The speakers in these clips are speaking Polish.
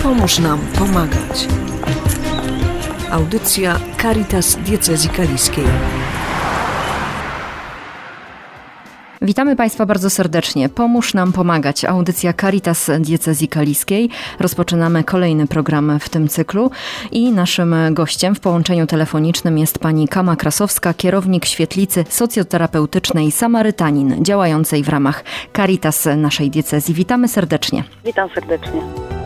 Pomóż nam pomagać. Audycja Caritas Diecezji Kaliskiej. Witamy Państwa bardzo serdecznie. Pomóż nam pomagać. Audycja Caritas Diecezji Kaliskiej. Rozpoczynamy kolejny program w tym cyklu i naszym gościem w połączeniu telefonicznym jest pani Kama Krasowska, kierownik świetlicy socjoterapeutycznej Samarytanin, działającej w ramach Caritas naszej diecezji. Witamy serdecznie. Witam serdecznie.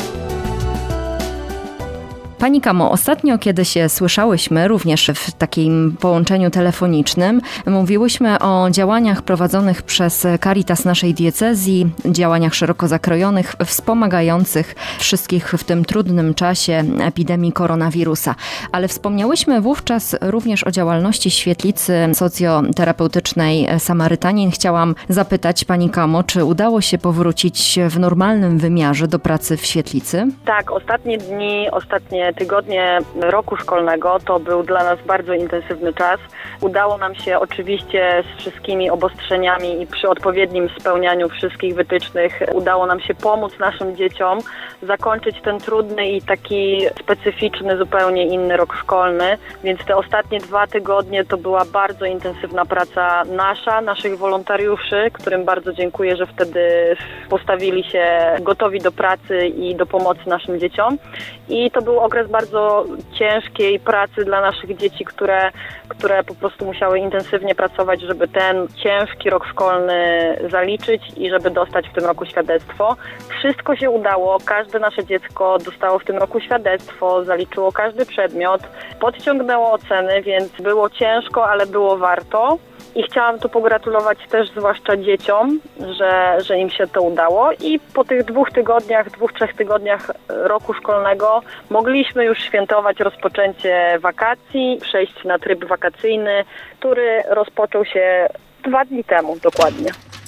Pani Kamo, ostatnio, kiedy się słyszałyśmy, również w takim połączeniu telefonicznym, mówiłyśmy o działaniach prowadzonych przez Caritas naszej diecezji, działaniach szeroko zakrojonych, wspomagających wszystkich w tym trudnym czasie epidemii koronawirusa. Ale wspomniałyśmy wówczas również o działalności świetlicy socjoterapeutycznej Samarytanin. Chciałam zapytać pani Kamo, czy udało się powrócić w normalnym wymiarze do pracy w świetlicy? Tak, ostatnie tygodnie roku szkolnego to był dla nas bardzo intensywny czas. Udało nam się oczywiście z wszystkimi obostrzeniami i przy odpowiednim spełnianiu wszystkich wytycznych udało nam się pomóc naszym dzieciom zakończyć ten trudny i taki specyficzny, zupełnie inny rok szkolny. Więc te ostatnie 2 tygodnie to była bardzo intensywna praca naszych wolontariuszy, którym bardzo dziękuję, że wtedy postawili się gotowi do pracy i do pomocy naszym dzieciom. I to był okres bardzo ciężkiej pracy dla naszych dzieci, które po prostu musiały intensywnie pracować, żeby ten ciężki rok szkolny zaliczyć i żeby dostać w tym roku świadectwo. Wszystko się udało, każde nasze dziecko dostało w tym roku świadectwo, zaliczyło każdy przedmiot, podciągnęło oceny, więc było ciężko, ale było warto. I chciałam tu pogratulować też zwłaszcza dzieciom, że im się to udało i po tych 2-3 tygodniach roku szkolnego mogliśmy już świętować rozpoczęcie wakacji, przejść na tryb wakacyjny, który rozpoczął się 2 dni temu dokładnie.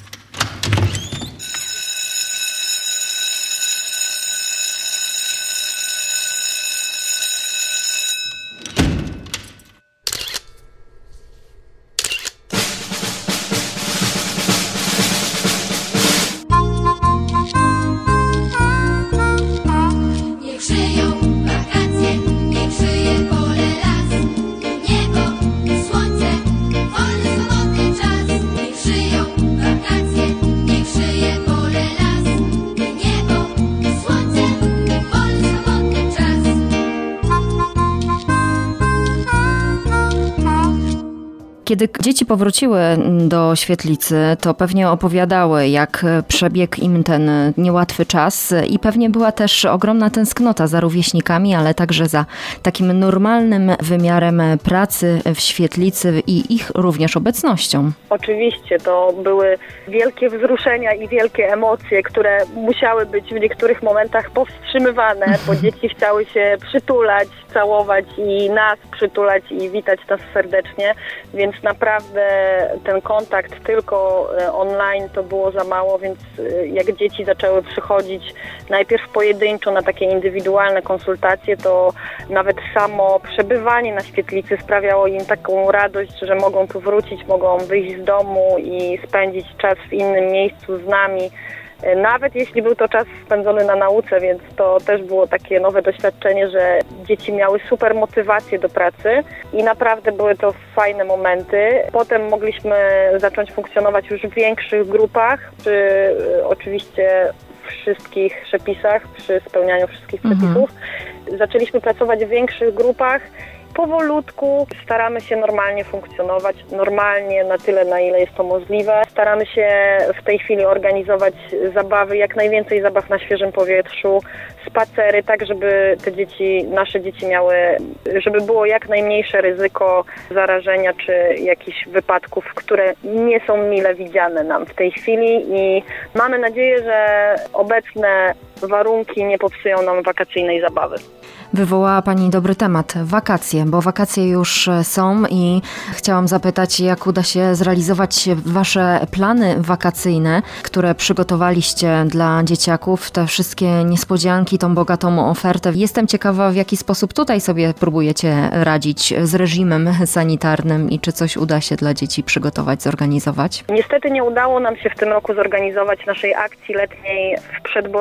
Kiedy dzieci powróciły do świetlicy, to pewnie opowiadały, jak przebiegł im ten niełatwy czas i pewnie była też ogromna tęsknota za rówieśnikami, ale także za takim normalnym wymiarem pracy w świetlicy i ich również obecnością. Oczywiście, to były wielkie wzruszenia i wielkie emocje, które musiały być w niektórych momentach powstrzymywane, bo dzieci chciały się przytulać, całować i nas przytulać i witać nas serdecznie, więc naprawdę ten kontakt tylko online to było za mało, więc jak dzieci zaczęły przychodzić najpierw pojedynczo na takie indywidualne konsultacje, to nawet samo przebywanie na świetlicy sprawiało im taką radość, że mogą tu wrócić, mogą wyjść z domu i spędzić czas w innym miejscu z nami. Nawet jeśli był to czas spędzony na nauce, więc to też było takie nowe doświadczenie, że dzieci miały super motywację do pracy i naprawdę były to fajne momenty. Potem mogliśmy zacząć funkcjonować już w większych grupach, przy oczywiście wszystkich przepisach, przy spełnianiu wszystkich przepisów. Zaczęliśmy pracować w większych grupach. Powolutku staramy się normalnie funkcjonować, normalnie na tyle, na ile jest to możliwe. Staramy się w tej chwili organizować zabawy, jak najwięcej zabaw na świeżym powietrzu, spacery, tak żeby te dzieci, nasze dzieci miały, żeby było jak najmniejsze ryzyko zarażenia czy jakichś wypadków, które nie są mile widziane nam w tej chwili i mamy nadzieję, że obecne warunki nie popsują nam wakacyjnej zabawy. Wywołała Pani dobry temat, wakacje, bo wakacje już są i chciałam zapytać, jak uda się zrealizować Wasze plany wakacyjne, które przygotowaliście dla dzieciaków, te wszystkie niespodzianki, tą bogatą ofertę. Jestem ciekawa, w jaki sposób tutaj sobie próbujecie radzić z reżimem sanitarnym i czy coś uda się dla dzieci przygotować, zorganizować? Niestety nie udało nam się w tym roku zorganizować naszej akcji letniej w Przedborowie,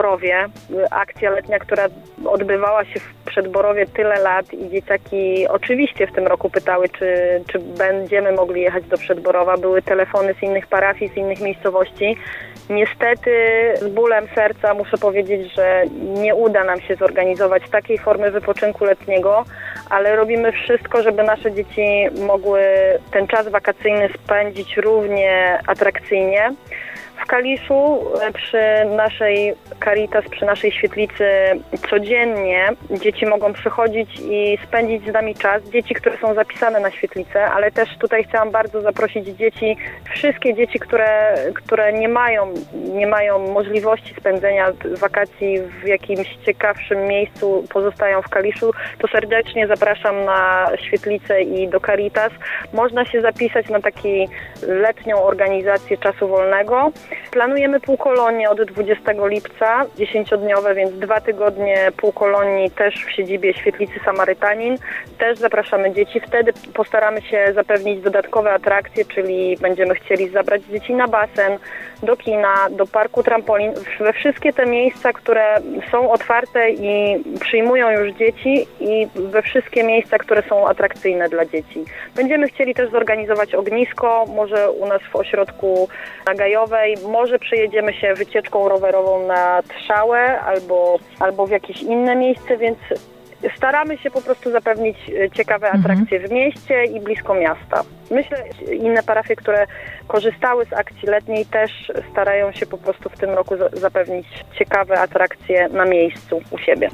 Akcja letnia, która odbywała się w Przedborowie tyle lat i dzieciaki oczywiście w tym roku pytały, czy będziemy mogli jechać do Przedborowa. Były telefony z innych parafii, z innych miejscowości. Niestety z bólem serca muszę powiedzieć, że nie uda nam się zorganizować takiej formy wypoczynku letniego, ale robimy wszystko, żeby nasze dzieci mogły ten czas wakacyjny spędzić równie atrakcyjnie. W Kaliszu przy naszej Caritas, przy naszej świetlicy codziennie dzieci mogą przychodzić i spędzić z nami czas. Dzieci, które są zapisane na świetlicę, ale też tutaj chciałam bardzo zaprosić dzieci, wszystkie dzieci, które nie mają możliwości spędzenia wakacji w jakimś ciekawszym miejscu, pozostają w Kaliszu, to serdecznie zapraszam na świetlicę i do Caritas. Można się zapisać na taką letnią organizację czasu wolnego. Planujemy półkolonie od 20 lipca, 10-dniowe, więc 2 tygodnie półkolonii też w siedzibie Świetlicy Samarytanin. Też zapraszamy dzieci. Wtedy postaramy się zapewnić dodatkowe atrakcje, czyli będziemy chcieli zabrać dzieci na basen, do kina, do parku trampolin, we wszystkie te miejsca, które są otwarte i przyjmują już dzieci i we wszystkie miejsca, które są atrakcyjne dla dzieci. Będziemy chcieli też zorganizować ognisko, może u nas w ośrodku na Gajowej, może przejedziemy się wycieczką rowerową na Trzałę albo w jakieś inne miejsce, więc staramy się po prostu zapewnić ciekawe atrakcje w mieście i blisko miasta. Myślę, że inne parafie, które korzystały z akcji letniej, też starają się po prostu w tym roku zapewnić ciekawe atrakcje na miejscu u siebie.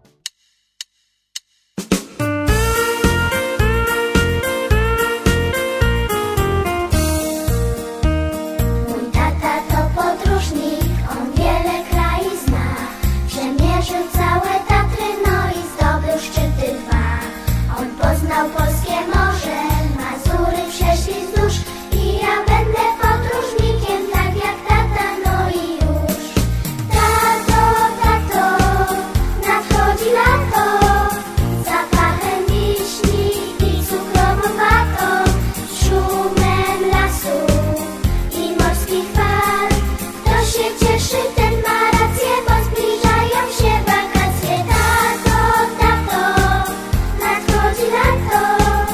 Polskie morze, Mazury przeszli wzdłuż i ja będę podróżnikiem, tak jak tata, no i już. Tato, nadchodzi lato, zapachem wiśni i cukrową watą, szumem lasu i morskich fal. Kto się cieszy, ten ma rację, bo zbliżają się wakacje. Tato, nadchodzi lato.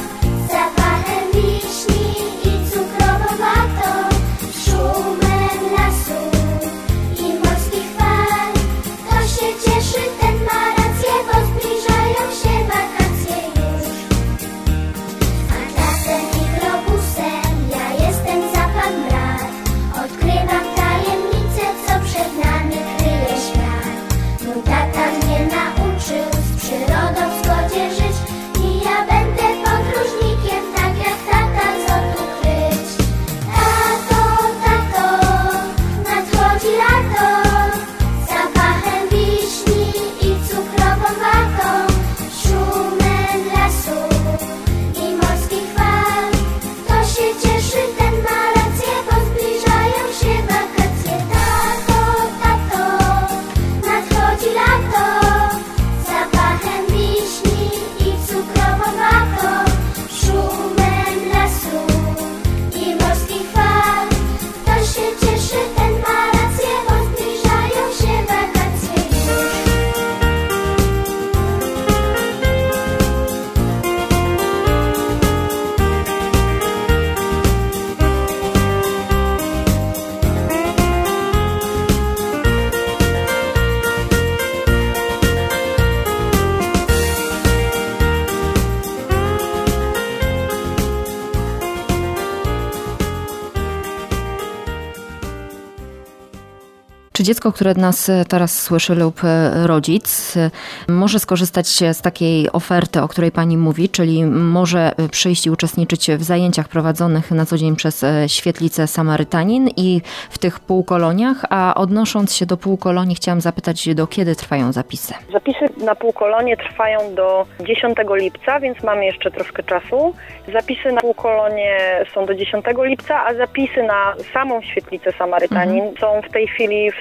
Czy dziecko, które nas teraz słyszy lub rodzic może skorzystać z takiej oferty, o której pani mówi, czyli może przyjść i uczestniczyć w zajęciach prowadzonych na co dzień przez Świetlicę Samarytanin i w tych półkoloniach, a odnosząc się do półkolonii chciałam zapytać, do kiedy trwają zapisy? Zapisy na półkolonie trwają do 10 lipca, więc mamy jeszcze troszkę czasu. Zapisy na półkolonie są do 10 lipca, a zapisy na samą Świetlicę Samarytanin są w tej chwili w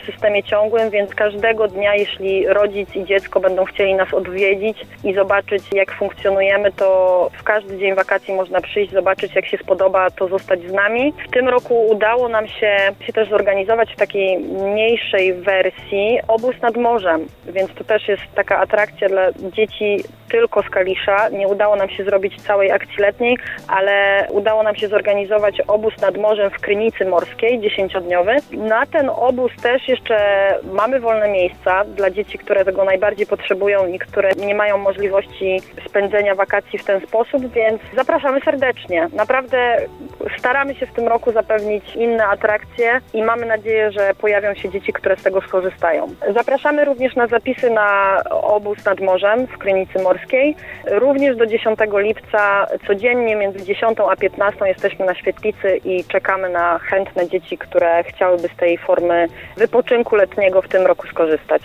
systemie ciągłym, więc każdego dnia, jeśli rodzic i dziecko będą chcieli nas odwiedzić i zobaczyć, jak funkcjonujemy, to w każdy dzień wakacji można przyjść, zobaczyć, jak się spodoba, to zostać z nami. W tym roku udało nam się też zorganizować w takiej mniejszej wersji obóz nad morzem, więc to też jest taka atrakcja dla dzieci tylko z Kalisza. Nie udało nam się zrobić całej akcji letniej, ale udało nam się zorganizować obóz nad morzem w Krynicy Morskiej, 10-dniowy. Na ten obóz też jeszcze mamy wolne miejsca dla dzieci, które tego najbardziej potrzebują i które nie mają możliwości spędzenia wakacji w ten sposób, więc zapraszamy serdecznie. Naprawdę staramy się w tym roku zapewnić inne atrakcje i mamy nadzieję, że pojawią się dzieci, które z tego skorzystają. Zapraszamy również na zapisy na obóz nad morzem w Krynicy Morskiej. Również do 10 lipca codziennie między 10 a 15 jesteśmy na świetlicy i czekamy na chętne dzieci, które chciałyby z tej formy wypoczynku letniego w tym roku skorzystać.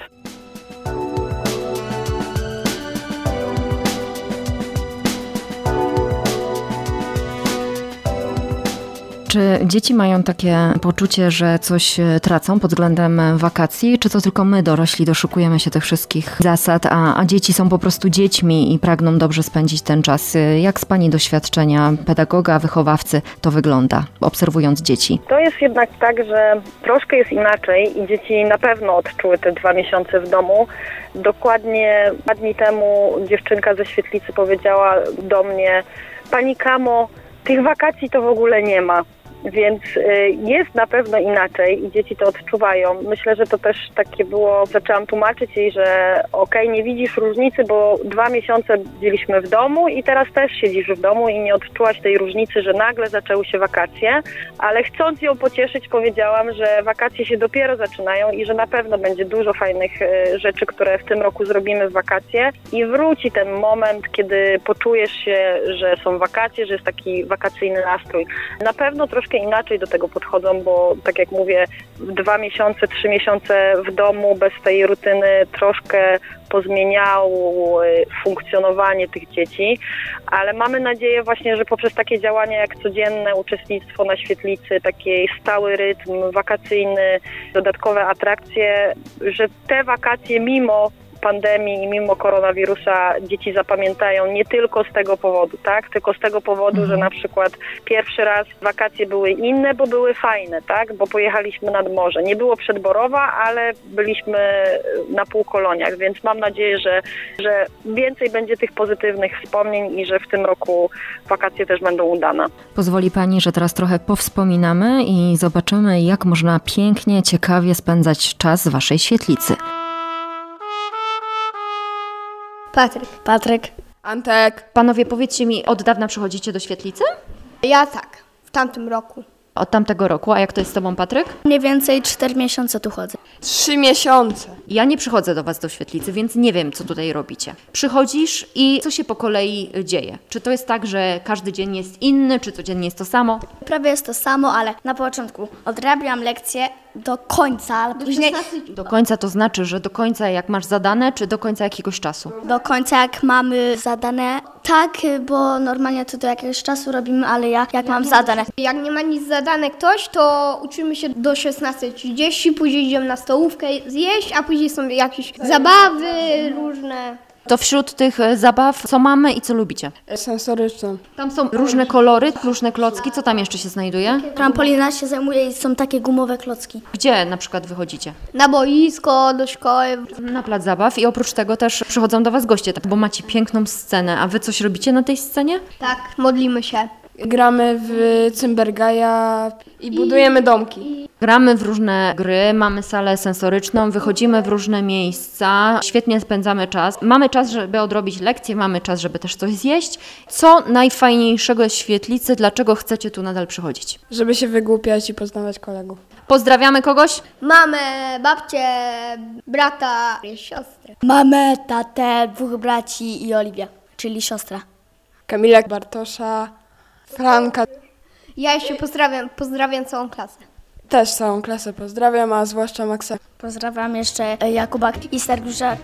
Czy dzieci mają takie poczucie, że coś tracą pod względem wakacji, czy to tylko my, dorośli, doszukujemy się tych wszystkich zasad, a dzieci są po prostu dziećmi i pragną dobrze spędzić ten czas? Jak z Pani doświadczenia pedagoga, wychowawcy to wygląda, obserwując dzieci? To jest jednak tak, że troszkę jest inaczej i dzieci na pewno odczuły te 2 miesiące w domu. Dokładnie 2 dni temu dziewczynka ze świetlicy powiedziała do mnie: Pani Kamo, tych wakacji to w ogóle nie ma. Więc jest na pewno inaczej i dzieci to odczuwają. Myślę, że to też takie było, zaczęłam tłumaczyć jej, że okej, nie widzisz różnicy, bo 2 miesiące byliśmy w domu i teraz też siedzisz w domu i nie odczułaś tej różnicy, że nagle zaczęły się wakacje, ale chcąc ją pocieszyć, powiedziałam, że wakacje się dopiero zaczynają i że na pewno będzie dużo fajnych rzeczy, które w tym roku zrobimy w wakacje i wróci ten moment, kiedy poczujesz się, że są wakacje, że jest taki wakacyjny nastrój. Na pewno troszkę inaczej do tego podchodzą, bo tak jak mówię, 2 miesiące, 3 miesiące w domu bez tej rutyny troszkę pozmieniało funkcjonowanie tych dzieci, ale mamy nadzieję właśnie, że poprzez takie działania jak codzienne uczestnictwo na świetlicy, taki stały rytm wakacyjny, dodatkowe atrakcje, że te wakacje mimo pandemii i mimo koronawirusa dzieci zapamiętają nie tylko z tego powodu, tak? Tylko z tego powodu, że na przykład pierwszy raz wakacje były inne, bo były fajne, tak? Bo pojechaliśmy nad morze. Nie było przedborowa, ale byliśmy na półkoloniach, więc mam nadzieję, że więcej będzie tych pozytywnych wspomnień i że w tym roku wakacje też będą udane. Pozwoli Pani, że teraz trochę powspominamy i zobaczymy, jak można pięknie, ciekawie spędzać czas w Waszej świetlicy. Patryk. Antek. Panowie, powiedzcie mi, od dawna przychodzicie do świetlicy? Ja tak, w tamtym roku. Od tamtego roku, a jak to jest z Tobą, Patryk? Mniej więcej 4 miesiące tu chodzę. 3 miesiące. Ja nie przychodzę do Was do świetlicy, więc nie wiem, co tutaj robicie. Przychodzisz i co się po kolei dzieje? Czy to jest tak, że każdy dzień jest inny, czy codziennie jest to samo? Prawie jest to samo, ale na początku odrabiam lekcje do końca, ale później Do końca to znaczy, że do końca jak masz zadane, czy do końca jakiegoś czasu? do końca jak mamy zadane. Tak, bo normalnie to do jakiegoś czasu robimy, ale jak mam zadane. Jak nie ma nic zadane ktoś, to uczymy się do 16:30, później idziemy na stołówkę zjeść, a później są jakieś zabawy różne. To wśród tych zabaw, co mamy i co lubicie? Sensoryczne. Tam są różne kolory, różne klocki. Co tam jeszcze się znajduje? Trampolina się zajmuje i są takie gumowe klocki. Gdzie na przykład wychodzicie? Na boisko, do szkoły. Na plac zabaw i oprócz tego też przychodzą do Was goście, bo macie piękną scenę. A Wy coś robicie na tej scenie? Tak, modlimy się. Gramy w Cymbergaja i budujemy domki. Gramy w różne gry, mamy salę sensoryczną, wychodzimy w różne miejsca, świetnie spędzamy czas. Mamy czas, żeby odrobić lekcje, mamy czas, żeby też coś zjeść. Co najfajniejszego z świetlicy, dlaczego chcecie tu nadal przychodzić? Żeby się wygłupiać i poznawać kolegów. Pozdrawiamy kogoś? Mamę, babcię, brata, siostrę. Mamę, tatę, 2 braci i Oliwię, czyli siostrę. Kamila, Bartosza, Franka. Ja jeszcze pozdrawiam całą klasę. Też całą klasę pozdrawiam, a zwłaszcza Maksa. Pozdrawiam jeszcze Jakuba i Sergiusza.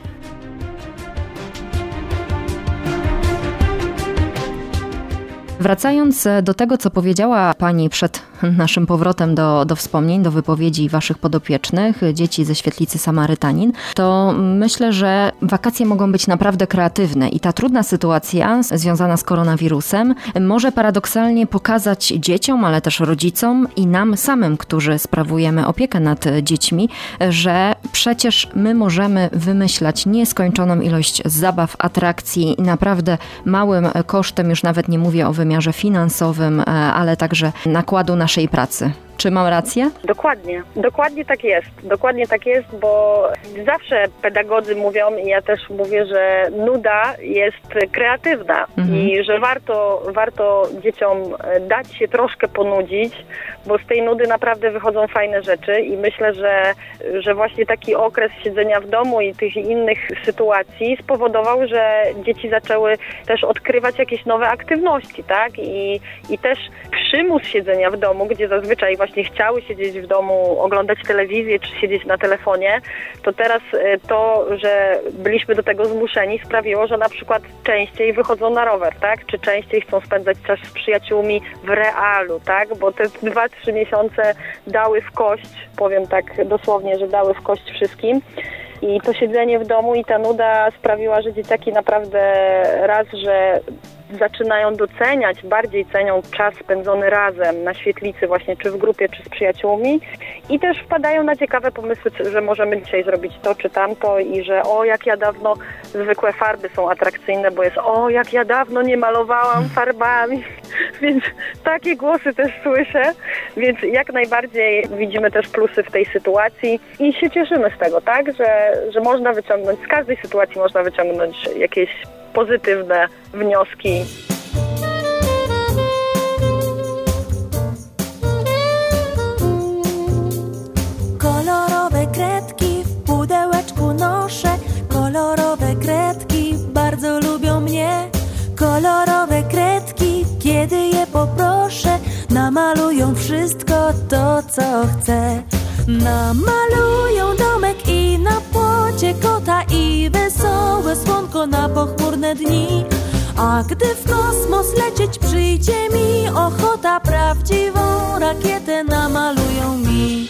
Wracając do tego, co powiedziała Pani przed naszym powrotem do wspomnień, do wypowiedzi Waszych podopiecznych, dzieci ze Świetlicy Samarytanin, to myślę, że wakacje mogą być naprawdę kreatywne i ta trudna sytuacja związana z koronawirusem może paradoksalnie pokazać dzieciom, ale też rodzicom i nam samym, którzy sprawujemy opiekę nad dziećmi, że przecież my możemy wymyślać nieskończoną ilość zabaw, atrakcji i naprawdę małym kosztem, już nawet nie mówię o wymiarze finansowym, ale także nakładu naszej pracy. Czy mam rację? Dokładnie. Dokładnie tak jest, bo zawsze pedagodzy mówią i ja też mówię, że nuda jest kreatywna i że warto dzieciom dać się troszkę ponudzić, bo z tej nudy naprawdę wychodzą fajne rzeczy i myślę, że właśnie taki okres siedzenia w domu i tych innych sytuacji spowodował, że dzieci zaczęły też odkrywać jakieś nowe aktywności, tak? I też przymus siedzenia w domu, gdzie zazwyczaj właśnie chciały siedzieć w domu, oglądać telewizję czy siedzieć na telefonie, to teraz to, że byliśmy do tego zmuszeni, sprawiło, że na przykład częściej wychodzą na rower, tak? Czy częściej chcą spędzać czas z przyjaciółmi w realu, tak? Bo te 2-3 miesiące dały w kość, powiem tak dosłownie, że dały w kość wszystkim. I to siedzenie w domu i ta nuda sprawiła, że dzieciaki naprawdę raz, że zaczynają doceniać, bardziej cenią czas spędzony razem na świetlicy właśnie, czy w grupie, czy z przyjaciółmi i też wpadają na ciekawe pomysły, że możemy dzisiaj zrobić to, czy tamto i że jak ja dawno, zwykłe farby są atrakcyjne, bo jest jak ja dawno nie malowałam farbami, więc takie głosy też słyszę, więc jak najbardziej widzimy też plusy w tej sytuacji i się cieszymy z tego, tak, że można wyciągnąć, z każdej sytuacji można wyciągnąć jakieś pozytywne wnioski. Kolorowe kredki w pudełeczku noszę, kolorowe kredki bardzo lubią mnie. Kolorowe kredki, kiedy je poproszę, namalują wszystko to, co chcę. Namalują domek i na płocie kota i wesołe słonko na pochmurne dni. A gdy w kosmos lecieć przyjdzie mi ochota, prawdziwą rakietę namalują mi.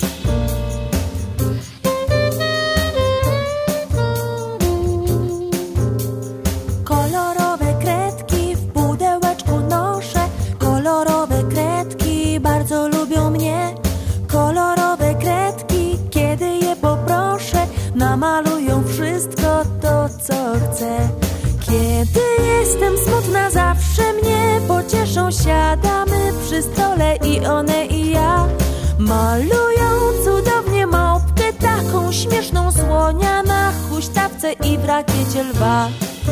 Kolorowe kredki w pudełeczku noszę, kolorowe kredki bardzo lubią mnie. Kolorowe kredki, kiedy je poproszę, namalują wszystko to, co chcę. Kiedy jestem smutna, zawsze mnie pocieszą. Siadamy przy stole i one i ja. Malują cudownie małpkę, taką śmieszną, słonia na huśtawce i w rakiecie lwa.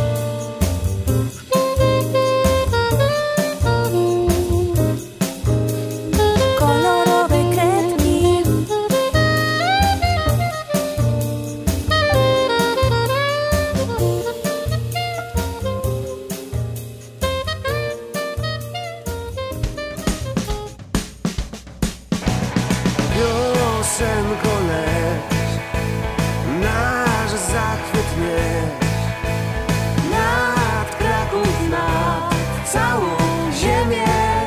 Piosenko leć, nasz zachwyt nieś, nad Kraków, nad całą ziemię.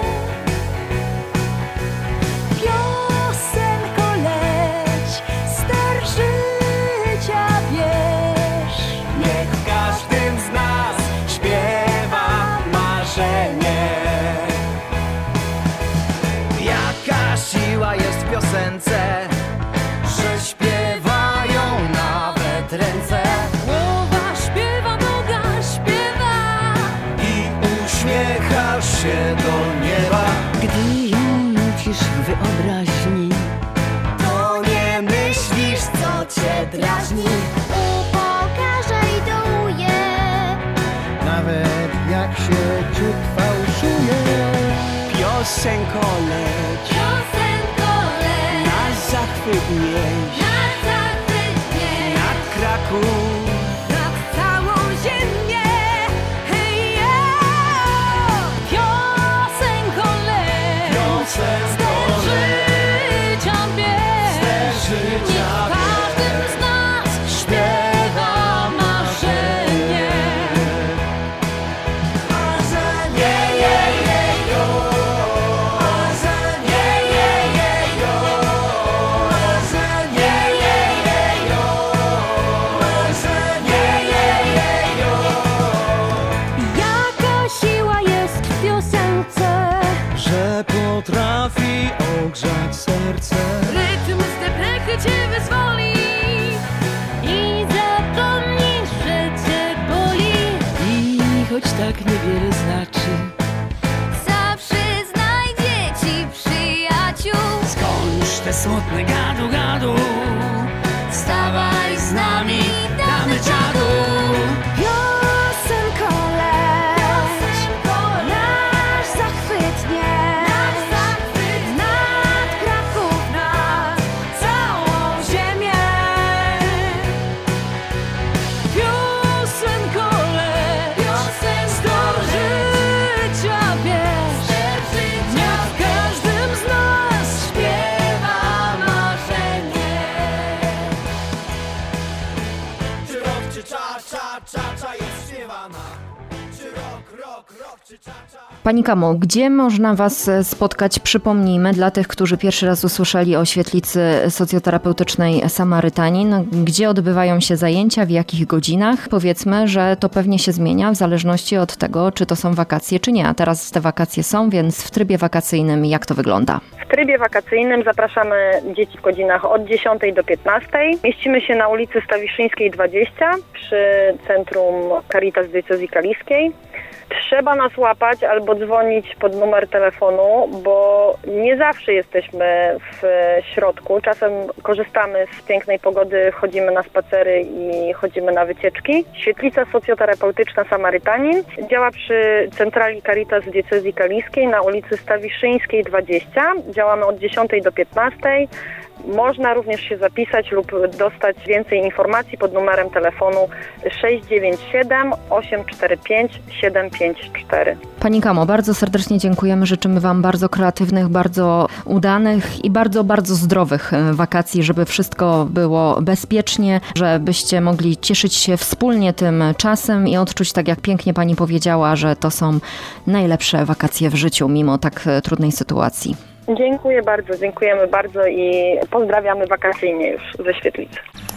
Piosenko leć, ster życia bierz. Niech w każdym z nas śpiewa marzenie. Jaka siła jest w piosence, że śpiewają nawet ręce. Głowa śpiewa, noga śpiewa I uśmiechasz się do nieba. Gdy ją nucisz w wyobraźni, To nie myślisz, co cię drażni. Upokarza i dołuje. Nawet jak się ciut fałszuje. Piosenko leć, piosenko leć, nasz zachwyt nieś, nad Kraków. nad całą ziemię. Hej, piosenko leć, ster życia bierz. Niech w każdym z nas śpiewa marzenie. Marzenie. tak niewiele znaczy. Zawsze znajdzie ci przyjaciół. Skończ te smutne gadu. Wstawaj z nami, damy czadu. Piosenko leć, nasz zachwyt nieś, nad Kraków, nad całą ziemię. Piosenko leć, ster życia bierz. Niech w każdym z nas śpiewa marzenie. Czy rok, czy cza jest śpiewana? Czy rok, czy cza? Pani Kamo, gdzie można Was spotkać? Przypomnijmy dla tych, którzy pierwszy raz usłyszeli o świetlicy socjoterapeutycznej Samarytanin. Gdzie odbywają się zajęcia, w jakich godzinach? Powiedzmy, że to pewnie się zmienia w zależności od tego, czy to są wakacje, czy nie. A teraz te wakacje są, więc w trybie wakacyjnym jak to wygląda? W trybie wakacyjnym zapraszamy dzieci w godzinach od 10 do 15. Mieścimy się na ulicy Stawiszyńskiej 20 przy Centrum Caritas Diecezji Kaliskiej. Trzeba nas łapać albo dzwonić pod numer telefonu, bo nie zawsze jesteśmy w środku. Czasem korzystamy z pięknej pogody, chodzimy na spacery i chodzimy na wycieczki. Świetlica socjoterapeutyczna Samarytanin działa przy centrali Caritas Diecezji Kaliskiej na ulicy Stawiszyńskiej 20. Działamy od 10 do 15. Można również się zapisać lub dostać więcej informacji pod numerem telefonu 697 845 754. Pani Kamo, bardzo serdecznie dziękujemy. Życzymy Wam bardzo kreatywnych, bardzo udanych i bardzo, bardzo zdrowych wakacji, żeby wszystko było bezpiecznie, żebyście mogli cieszyć się wspólnie tym czasem i odczuć, tak jak pięknie Pani powiedziała, że to są najlepsze wakacje w życiu, mimo tak trudnej sytuacji. Dziękujemy bardzo i pozdrawiamy wakacyjnie już ze Świetlicy.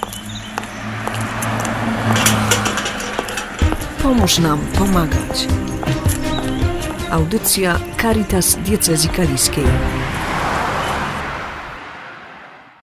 Pomóż nam pomagać. Audycja Caritas Diecezji Kaliskiej.